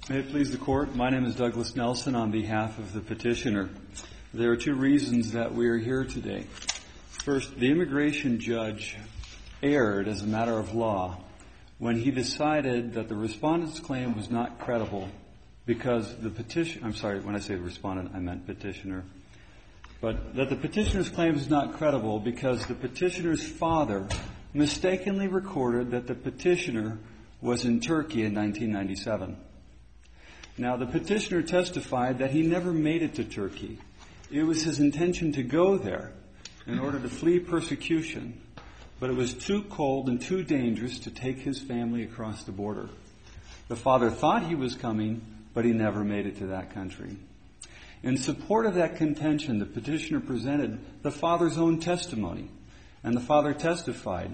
May it please the Court, my name is Douglas Nelson on behalf of the petitioner. There are two reasons that we are here today. First, the immigration judge erred as a matter of law when he decided that the respondent's claim was not credible because the when I say respondent, I meant petitioner. But that the petitioner's claim is not credible because the petitioner's father mistakenly recorded that the petitioner was in Turkey in 1997. Now, the petitioner testified that he never made it to Turkey. It was his intention to go there in order to flee persecution, but it was too cold and too dangerous to take his family across the border. The father thought he was coming, but he never made it to that country. In support of that contention, the petitioner presented the father's own testimony, and the father testified,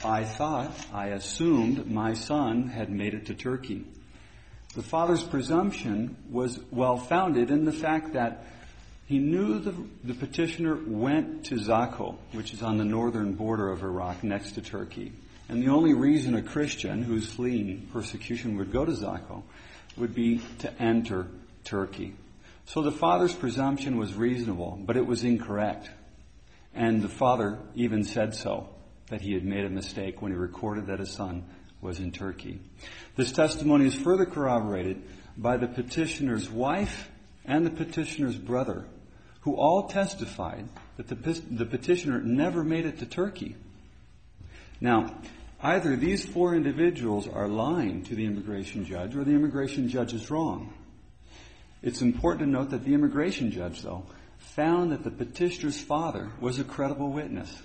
I assumed my son had made it to Turkey. The father's presumption was well-founded in the fact that he knew the petitioner went to Zakho, which is on the northern border of Iraq next to Turkey. And the only reason a Christian who's fleeing persecution would go to Zakho would be to enter Turkey. So the father's presumption was reasonable, but it was incorrect. And the father even said so, that he had made a mistake when he recorded that his son was in Turkey. This testimony is further corroborated by the petitioner's wife and the petitioner's brother, who all testified that the petitioner never made it to Turkey. Now, either these four individuals are lying to the immigration judge or the immigration judge is wrong. It's important to note that the immigration judge, though, found that the petitioner's father was a credible witness.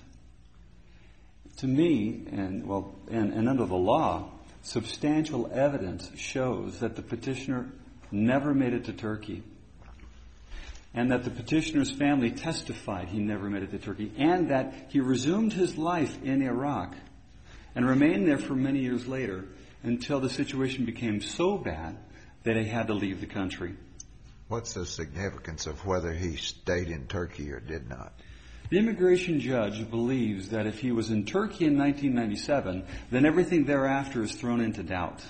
To me, and under the law, substantial evidence shows that the petitioner never made it to Turkey, and that the petitioner's family testified he never made it to Turkey, and that he resumed his life in Iraq and remained there for many years later until the situation became so bad that he had to leave the country. What's the significance of whether he stayed in Turkey or did not? The immigration judge believes that if he was in Turkey in 1997, then everything thereafter is thrown into doubt.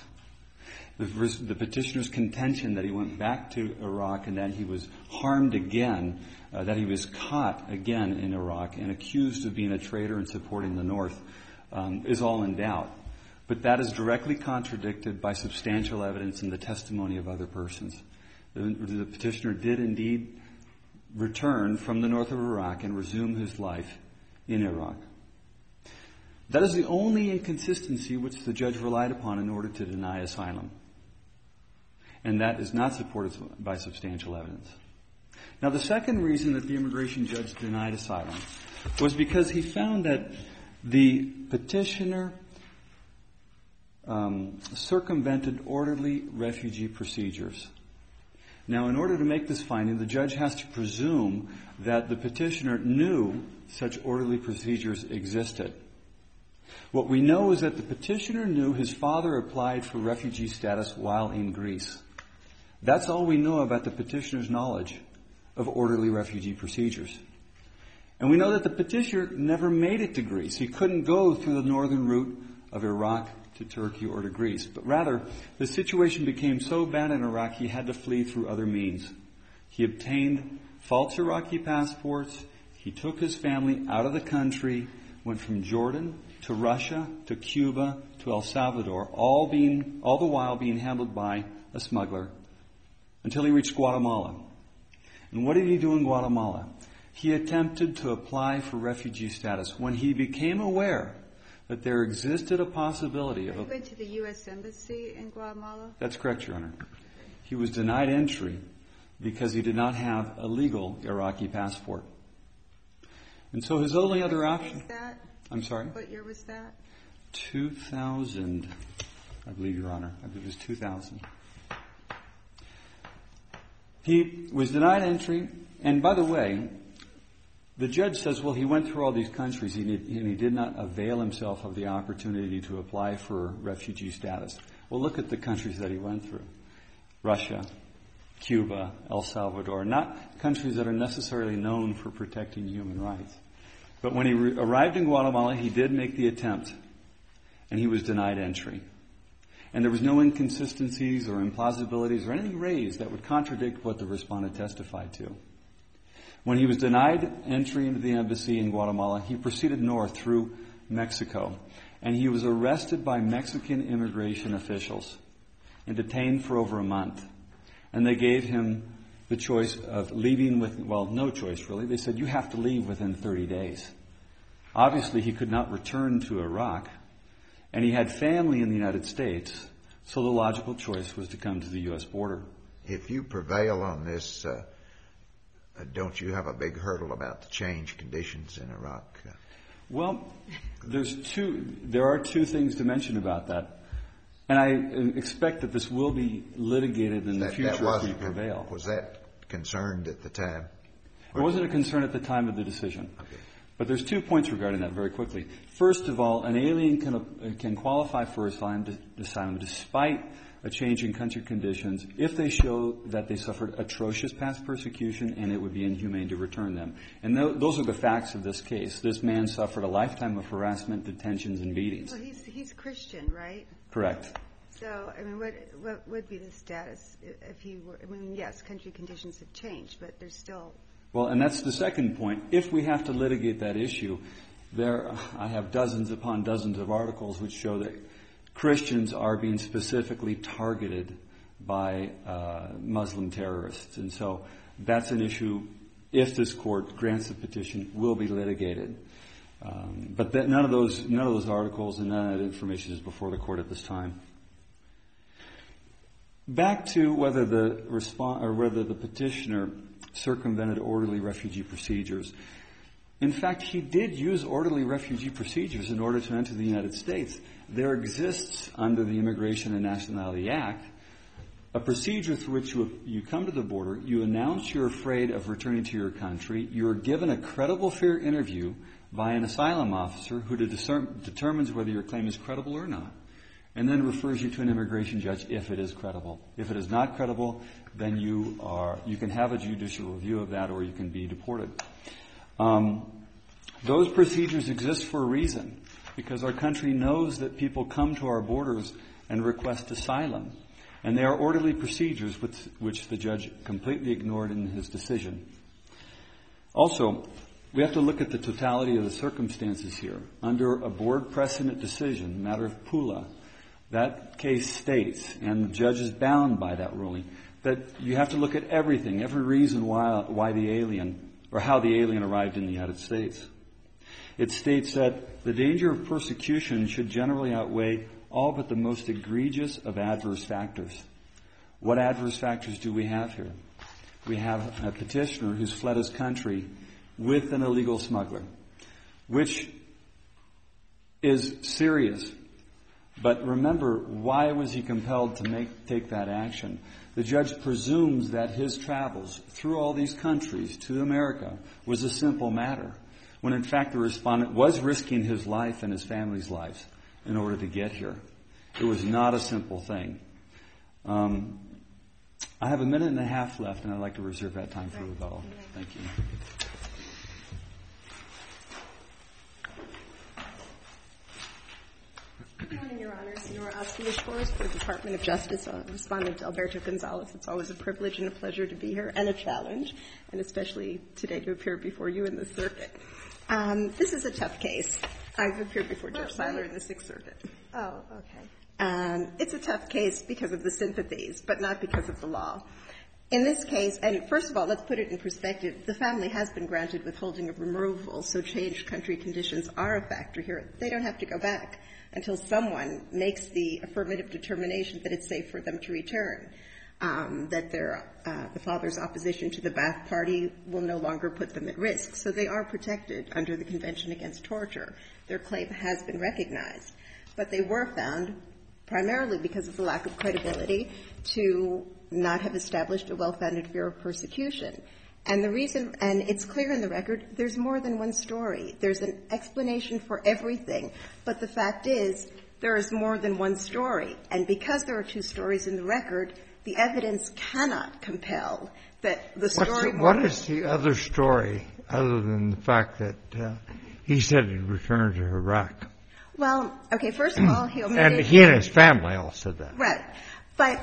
The petitioner's contention that he went back to Iraq and that he was harmed again, that he was caught again in Iraq and accused of being a traitor and supporting the North, is all in doubt. But that is directly contradicted by substantial evidence in the testimony of other persons. The petitioner did indeed return from the north of Iraq and resume his life in Iraq. That is the only inconsistency which the judge relied upon in order to deny asylum. And that is not supported by substantial evidence. Now, the second reason that the immigration judge denied asylum was because he found that the petitioner circumvented orderly refugee procedures. Now, in order to make this finding, the judge has to presume that the petitioner knew such orderly procedures existed. What we know is that the petitioner knew his father applied for refugee status while in Greece. That's all we know about the petitioner's knowledge of orderly refugee procedures. And we know that the petitioner never made it to Greece. He couldn't go through the northern route of Iraq to Turkey or to Greece. But rather, the situation became so bad in Iraq, he had to flee through other means. He obtained false Iraqi passports. He took his family out of the country, went from Jordan to Russia to Cuba to El Salvador, all the while being handled by a smuggler, until he reached Guatemala. And what did he do in Guatemala? He attempted to apply for refugee status when he became aware that there existed a possibility of... He went to the U.S. Embassy in Guatemala? That's correct, Your Honor. He was denied entry because he did not have a legal Iraqi passport. And so his only other option... What year was that? I'm sorry? What year was that? 2000, I believe, Your Honor. I believe it was 2000. He was denied entry, and by the way, the judge says, well, he went through all these countries and he did not avail himself of the opportunity to apply for refugee status. Well, look at the countries that he went through. Russia, Cuba, El Salvador, not countries that are necessarily known for protecting human rights. But when he arrived in Guatemala, he did make the attempt, and he was denied entry. And there was no inconsistencies or implausibilities or anything raised that would contradict what the respondent testified to. When he was denied entry into the embassy in Guatemala, he proceeded north through Mexico, and he was arrested by Mexican immigration officials and detained for over a month. And they gave him the choice of leaving with, well, no choice really. They said, you have to leave within 30 days. Obviously, he could not return to Iraq, and he had family in the United States, so the logical choice was to come to the U.S. border. If you prevail on this, don't you have a big hurdle about the change conditions in Iraq? Well, there are two things to mention about that. And I expect that this will be litigated in the future if we prevail. Was that concerned at the time? It wasn't a concern at the time of the decision. Okay. But there's 2 points regarding that very quickly. First of all, an alien can qualify for asylum despite a change in country conditions if they show that they suffered atrocious past persecution and it would be inhumane to return them. And those are the facts of this case. This man suffered a lifetime of harassment, detentions, and beatings. Well, he's Christian, right? Correct. So, I mean, what would be the status if he were, I mean, yes, country conditions have changed, but there's still... Well, and that's the second point. If we have to litigate that issue, I have dozens upon dozens of articles which show that Christians are being specifically targeted by Muslim terrorists. And so that's an issue, if this court grants the petition, will be litigated. But none of those articles and none of that information is before the court at this time. Back to whether the petitioner circumvented orderly refugee procedures. In fact, he did use orderly refugee procedures in order to enter the United States. There exists, under the Immigration and Nationality Act, a procedure through which you come to the border, you announce you're afraid of returning to your country, you're given a credible fear interview by an asylum officer who determines whether your claim is credible or not, and then refers you to an immigration judge if it is credible. If it is not credible, then you can have a judicial review of that or you can be deported. Those procedures exist for a reason, because our country knows that people come to our borders and request asylum. And they are orderly procedures which the judge completely ignored in his decision. Also, we have to look at the totality of the circumstances here. Under a board precedent decision, the matter of Pula, that case states, and the judge is bound by that ruling, that you have to look at everything, every reason why the alien, or how the alien arrived in the United States. It states that the danger of persecution should generally outweigh all but the most egregious of adverse factors. What adverse factors do we have here? We have a petitioner who's fled his country with an illegal smuggler, which is serious. But remember, why was he compelled to take that action? The judge presumes that his travels through all these countries to America was a simple matter, when in fact the respondent was risking his life and his family's lives in order to get here. It was not a simple thing. I have a minute and a half left, and I'd like to reserve that time for rebuttal. Thank you. Good morning, Your Honors. Nora Osvalds for the Department of Justice, Respondent Alberto Gonzalez. It's always a privilege and a pleasure to be here, and a challenge, and especially today to appear before you in the circuit. This is a tough case. I've appeared before Judge Seiler in the Sixth Circuit. Oh, okay. It's a tough case because of the sympathies, but not because of the law. In this case, and first of all, let's put it in perspective, the family has been granted withholding of removal, so changed country conditions are a factor here. They don't have to go back until someone makes the affirmative determination that it's safe for them to return, that the father's opposition to the Ba'ath Party will no longer put them at risk. So they are protected under the Convention Against Torture. Their claim has been recognized. But they were found, primarily because of the lack of credibility, to not have established a well-founded fear of persecution. And the reason, and it's clear in the record, there's more than one story. There's an explanation for everything. But the fact is, there is more than one story. And because there are two stories in the record, the evidence cannot compel that the story... What is the other story, other than the fact that he said he'd returned to Iraq? Well, okay, first of all, he omitted... And he and his family all said that. Right. But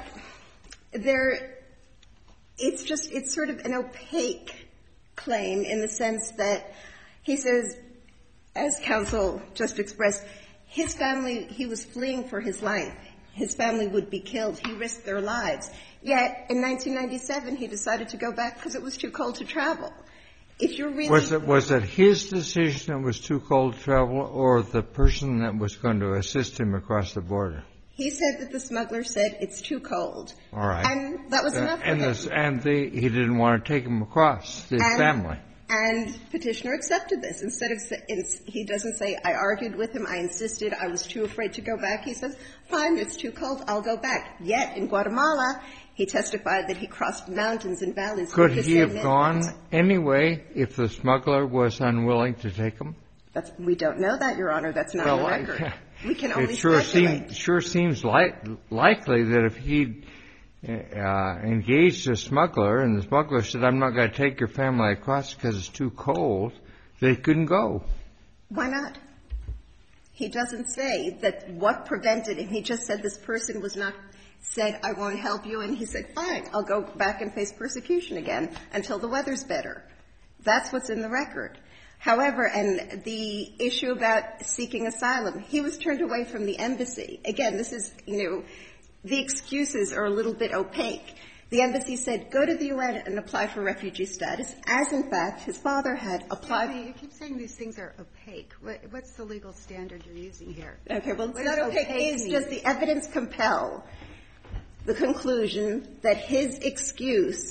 it's sort of an opaque claim in the sense that he says, as counsel just expressed, his family, he was fleeing for his life. His family would be killed. He risked their lives. Yet, in 1997, he decided to go back because it was too cold to travel. If you're really... Was it his decision it was too cold to travel, or the person that was going to assist him across the border? He said that the smuggler said it's too cold. All right. And that was enough for him. He didn't want to take him across, his family. And Petitioner accepted this. Instead of, he doesn't say, I argued with him, I insisted, I was too afraid to go back. He says, fine, it's too cold, I'll go back. Yet, in Guatemala, he testified that he crossed mountains and valleys. Could he have gone anyway if the smuggler was unwilling to take him? We don't know that, Your Honor. That's not on the record. We can only speculate. It sure seems likely that if he'd engaged a smuggler and the smuggler said, I'm not going to take your family across because it's too cold, they couldn't go. Why not? He doesn't say that what prevented him. He just said this person was not said, I won't help you, and he said, fine, I'll go back and face persecution again until the weather's better. That's what's in the record. However, and the issue about seeking asylum, he was turned away from the embassy. Again, this is, the excuses are a little bit opaque. The embassy said, go to the UN and apply for refugee status, as in fact his father had applied. You keep saying these things are opaque. What's the legal standard you're using here? Okay, well, it's not opaque. It's just the evidence compel the conclusion that his excuse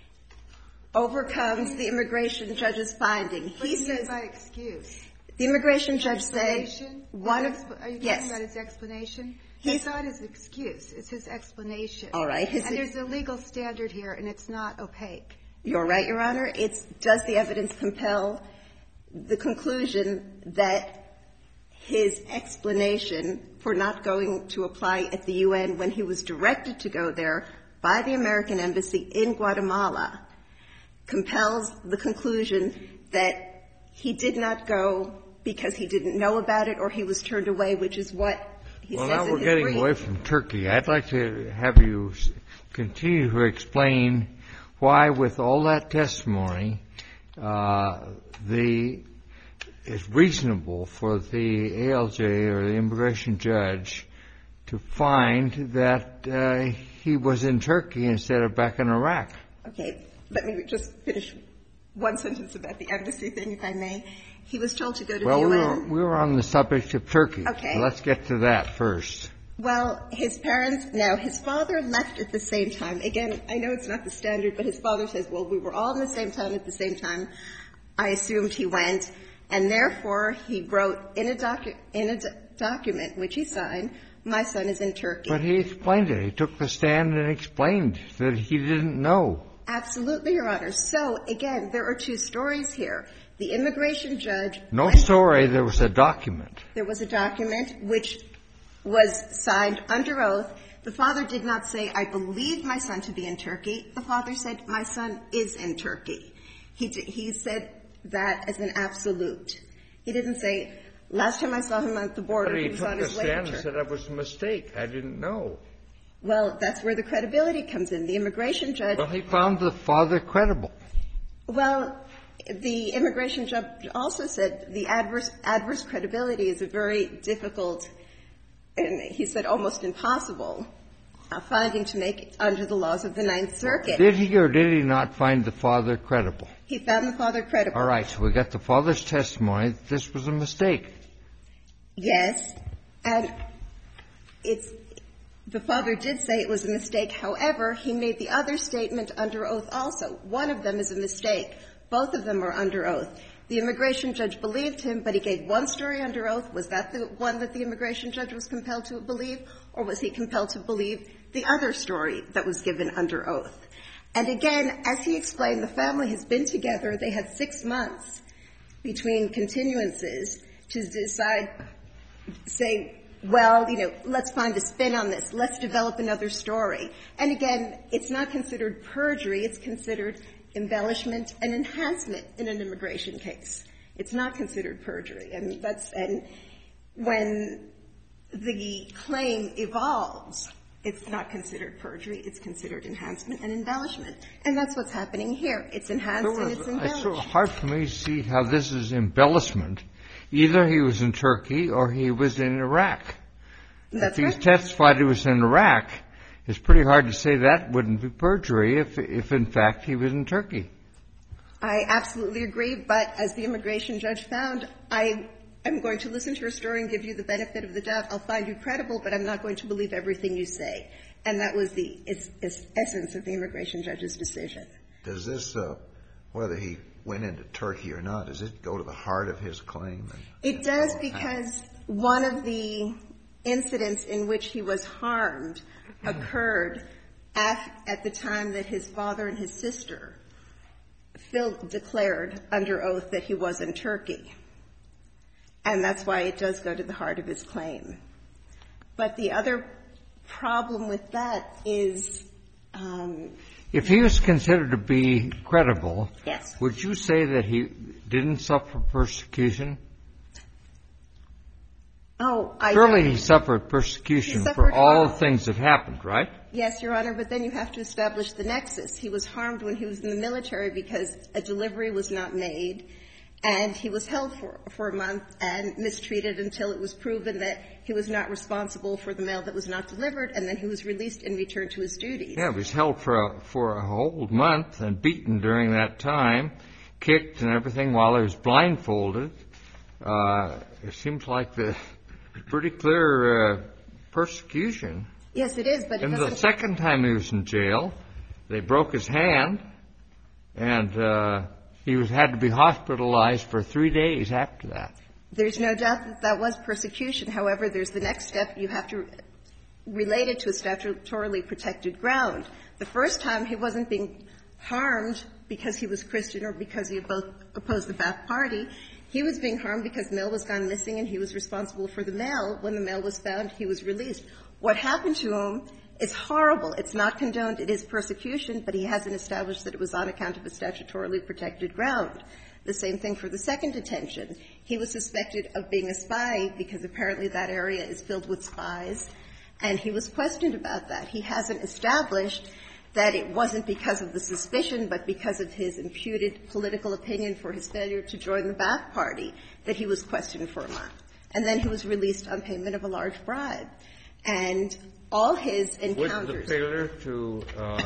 overcomes the immigration judge's finding. What do you mean by excuse? The immigration judge said are you talking about his explanation? It's not his excuse. It's his explanation. All right. And there's a legal standard here, and it's not opaque. You're right, Your Honor. Does the evidence compel the conclusion that his explanation for not going to apply at the UN when he was directed to go there by the American embassy in Guatemala compels the conclusion that he did not go because he didn't know about it or he was turned away, which is what he says in his brief. Well, now we're getting away from Turkey. I'd like to have you continue to explain why, with all that testimony, it's reasonable for the ALJ or the immigration judge to find that he was in Turkey instead of back in Iraq. Okay. Let me just finish one sentence about the embassy thing, if I may. He was told to go to the UN. Well, we were on the subject of Turkey. Okay. Let's get to that first. Well, his father left at the same time. Again, I know it's not the standard, but his father says, well, we were all in the same town at the same time. I assumed he went, and therefore he wrote in a document which he signed, my son is in Turkey. But he explained it. He took the stand and explained that he didn't know. Absolutely, Your Honor. So, again, there are two stories here. The immigration judge... No story. There was a document. There was a document which was signed under oath. The father did not say, I believe my son to be in Turkey. The father said, my son is in Turkey. He said that as an absolute. He didn't say, last time I saw him at the border, he was on his way to Turkey. But he took the stand and said, that was a mistake. I didn't know. Well, that's where the credibility comes in. The immigration judge... Well, he found the father credible. Well, the immigration judge also said the adverse credibility is a very difficult, and he said almost impossible, finding to make under the laws of the Ninth Circuit. Did he or did he not find the father credible? He found the father credible. All right. So we got the father's testimony that this was a mistake. Yes. And the father did say it was a mistake. However, he made the other statement under oath also. One of them is a mistake. Both of them are under oath. The immigration judge believed him, but he gave one story under oath. Was that the one that the immigration judge was compelled to believe, or was he compelled to believe the other story that was given under oath? And again, as he explained, the family has been together. They had 6 months between continuances to decide, say, well, let's find a spin on this. Let's develop another story. And again, it's not considered perjury. It's considered embellishment and enhancement in an immigration case. It's not considered perjury. And when the claim evolves, it's not considered perjury, it's considered enhancement and embellishment. And that's what's happening here. It's enhanced and it's It's embellished. so hard for me to see how this is embellishment. Either he was in Turkey or he was in Iraq. That's If right. he's testified he was in Iraq, it's pretty hard to say that wouldn't be perjury if in fact he was in Turkey. I absolutely agree, but as the immigration judge found, I'm going to listen to your story and give you the benefit of the doubt. I'll find you credible, but I'm not going to believe everything you say. And that was the essence of the immigration judge's decision. Does this, whether he went into Turkey or not, does it go to the heart of his claim? It does, because one of the incidents in which he was harmed occurred at the time that his father and his sister, Phil, declared under oath that he was in Turkey. And that's why it does go to the heart of his claim. But the other problem with that is... If he was considered to be credible, Yes. would you say that he didn't suffer persecution? Surely he suffered persecution for all the things that happened, right? Yes, Your Honor, but then you have to establish the nexus. He was harmed when he was in the military because a delivery was not made, and he was held for a month and mistreated until it was proven that he was not responsible for the mail that was not delivered, and then he was released and returned to his duties. Yeah, he was held for a whole month and beaten during that time, kicked and everything while he was blindfolded. It seems like the pretty clear persecution. Yes, it is, but it And doesn't... the second time he was in jail, they broke his hand, and he had to be hospitalized for 3 days after that. There's no doubt that that was persecution. However, there's the next step. You have to relate it to a statutorily protected ground. The first time he wasn't being harmed because he was Christian or because he opposed the Ba'ath Party. He was being harmed because mail was gone missing and he was responsible for the mail. When the mail was found, he was released. What happened to him is horrible. It's not condoned. It is persecution, but he hasn't established that it was on account of a statutorily protected ground. The same thing for the second detention. He was suspected of being a spy because apparently that area is filled with spies, and he was questioned about that. He hasn't established that it wasn't because of the suspicion, but because of his imputed political opinion for his failure to join the Ba'ath Party that he was questioned for a month. And then he was released on payment of a large bribe. And all his encounters... Would the failure to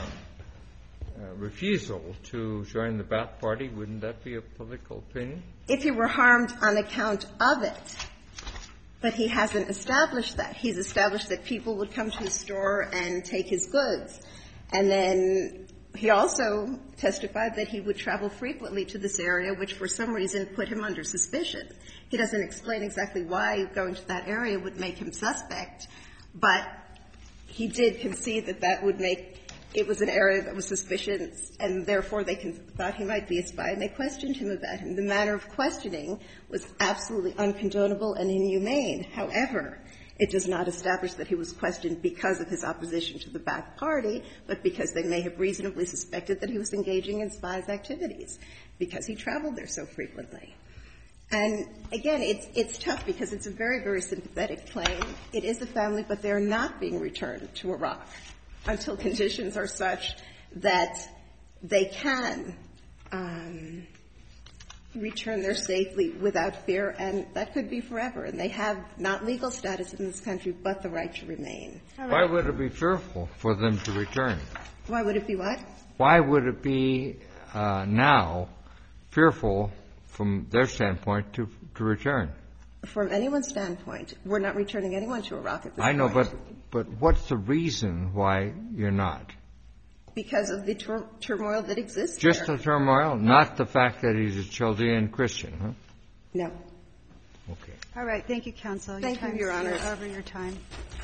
refusal to join the Ba'ath Party, wouldn't that be a political opinion? If he were harmed on account of it, but he hasn't established that. He's established that people would come to his store and take his goods. And then he also testified that he would travel frequently to this area, which for some reason put him under suspicion. He doesn't explain exactly why going to that area would make him suspect, but he did concede that that would make it was an area that was suspicious, and therefore they thought he might be a spy, and they questioned him about him. The manner of questioning was absolutely uncondonable and inhumane. However, it does not establish that he was questioned because of his opposition to the Ba'ath Party, but because they may have reasonably suspected that he was engaging in spies' activities, because he traveled there so frequently. And again, it's tough because it's a very, very sympathetic claim. It is a family, but they're not being returned to Iraq until conditions are such that they can return there safely without fear, and that could be forever. And they have not legal status in this country, but the right to remain. Why would it be fearful for them to return? Why would it be what? Why would it be now fearful from their standpoint to return? From anyone's standpoint, we're not returning anyone to Iraq at this point. I know, but what's the reason why you're not? Because of the turmoil that exists Just there. the turmoil, not the fact that he's a Chaldean Christian, huh? No. Okay. All right. Thank you, counsel. Thank you, Your Honor. You're over your time.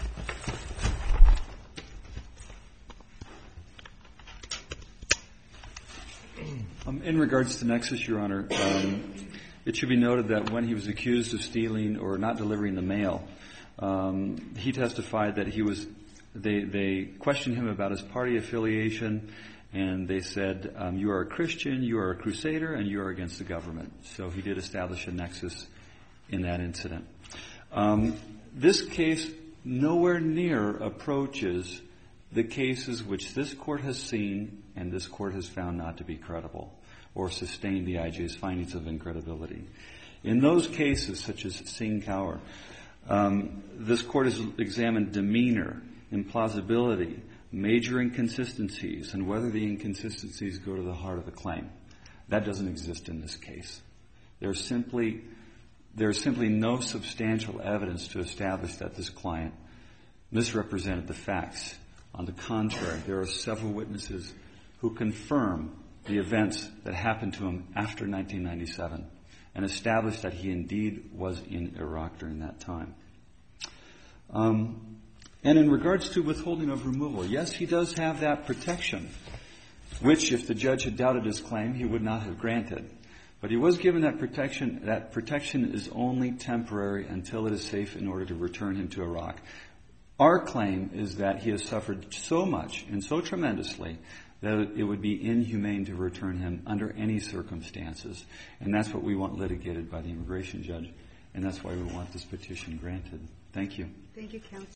In regards to Nexus, Your Honor, it should be noted that when he was accused of stealing or not delivering the mail, he testified that he was. They questioned him about his party affiliation, and they said, "You are a Christian, you are a crusader, and you are against the government." So he did establish a nexus in that incident. This case nowhere near approaches the cases which this court has seen and this court has found not to be credible or sustained the IJ's findings of incredibility. In those cases, such as Singh Kaur, this court has examined demeanor, implausibility, major inconsistencies, and whether the inconsistencies go to the heart of the claim. That doesn't exist in this case. There's simply no substantial evidence to establish that this client misrepresented the facts. On the contrary, there are several witnesses who confirm the events that happened to him after 1997 and establish that he indeed was in Iraq during that time. And in regards to withholding of removal, yes, he does have that protection, which, if the judge had doubted his claim, he would not have granted. But he was given that protection. That protection is only temporary until it is safe in order to return him to Iraq. Our claim is that he has suffered so much and so tremendously that it would be inhumane to return him under any circumstances. And that's what we want litigated by the immigration judge. And that's why we want this petition granted. Thank you. Thank you, counsel.